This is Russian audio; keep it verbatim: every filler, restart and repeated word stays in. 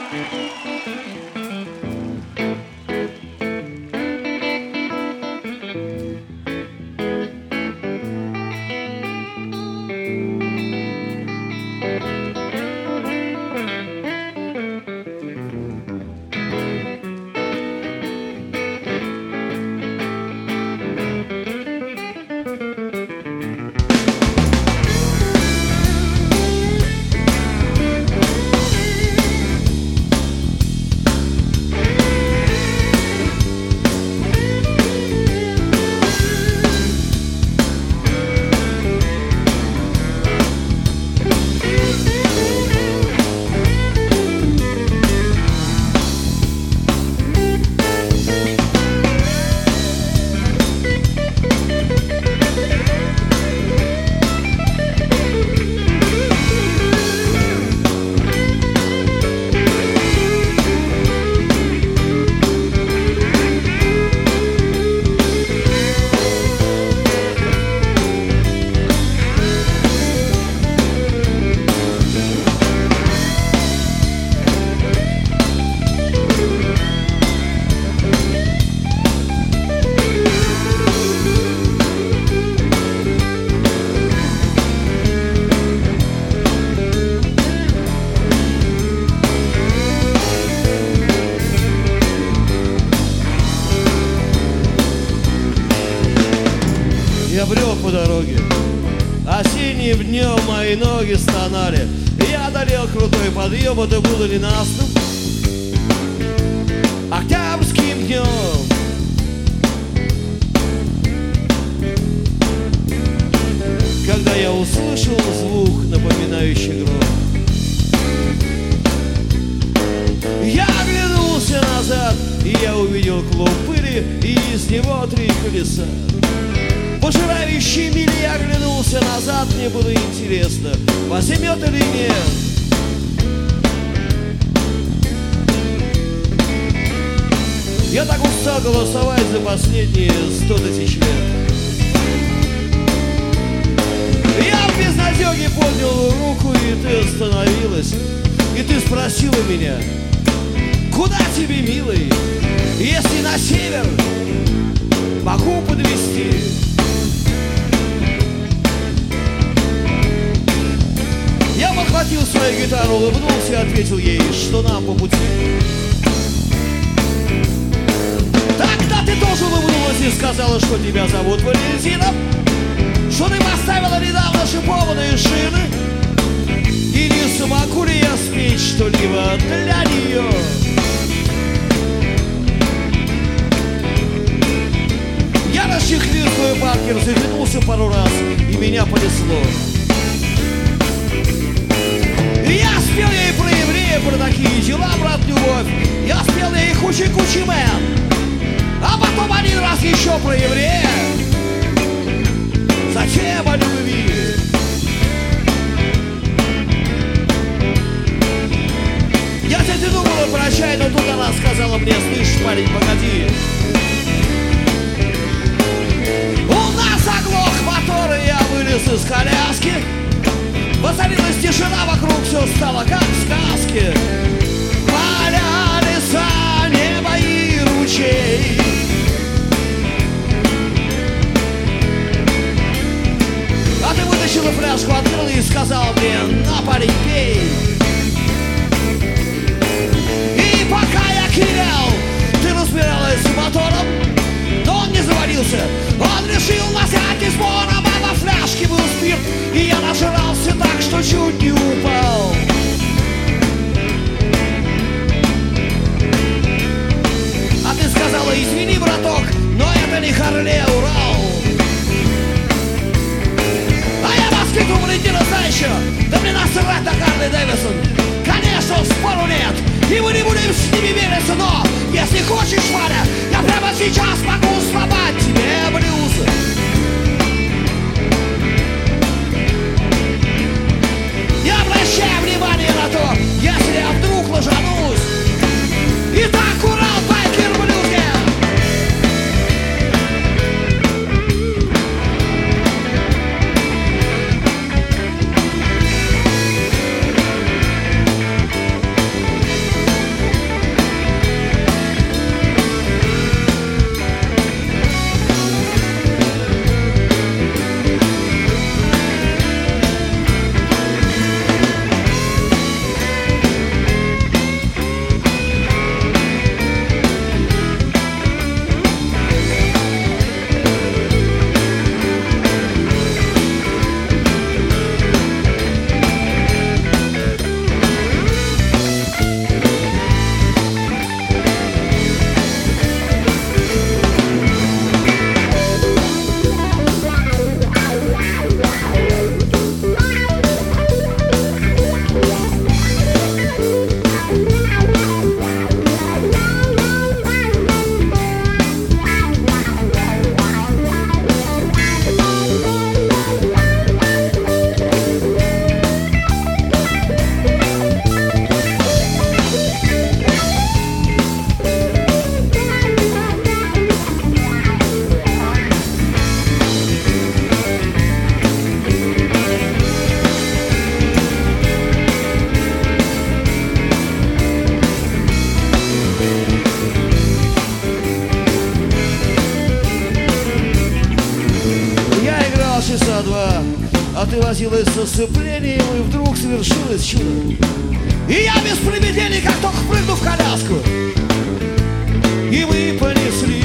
Я брел по дороге, осенним днем мои ноги стонали. Я одолел крутой подъем, это было ненастным октябрьским днем. Когда я услышал звук, напоминающий гром, я оглянулся назад, и я увидел клуб пыли, и из него три колеса. Пожирающий мили, я оглянулся назад, мне было интересно, возьмет или нет. Я так устал голосовать за последние сто тысяч лет. Я в безнадеге поднял руку, и ты остановилась, и ты спросила меня: куда тебе, милый? Если на север, могу подвезти. Я подхватил свою гитару, улыбнулся и ответил ей, что нам по пути. Тогда ты тоже улыбнулась и сказала, что тебя зовут Валентином, что ты поставила недавно шипованные шины, и не смогу ли я спеть что-либо для нее. Я расчехлил свой паркер, заглянулся пару раз, и меня понесло. Я спел ей про еврея, про такие дела, брат, любовь. Я спел ей кучи-кучи мэн, а потом один раз еще про еврея. Зачем о любви? Я тебе думала, прощай, но тут она сказала мне: слышь, парень, погоди. У нас заглох мотор, и я вылез из коляски. Воцарилась тишина, вокруг все стало как в сказке. Поля, леса, небо и ручей. А ты вытащила фляжку, открыла и сказала мне: на, парень, пей. И пока я кивял, ты разбиралась с мотором, но он не заварился. Он решил на всякий сбором, а во фляжке был спирт, и я нажрался так, что чуть не упал. А ты сказала: извини, браток, но это не Харлей, а Урал. А я воскликнул: Валентина, знаешь что? Да мне насрать на Харли Дэвидсон. Конечно, спору нет, и мы не будем с ними мериться, но если хочешь, Валя, я прямо сейчас могу сломать тебе блюз. Не обращай внимания на то, если я вдруг ложанусь. Итак, Урал, байкер, блюзге. боролись со сцеплением, и вдруг совершилось чудо. И я без промедлений, как только прыгну в коляску, и мы понесли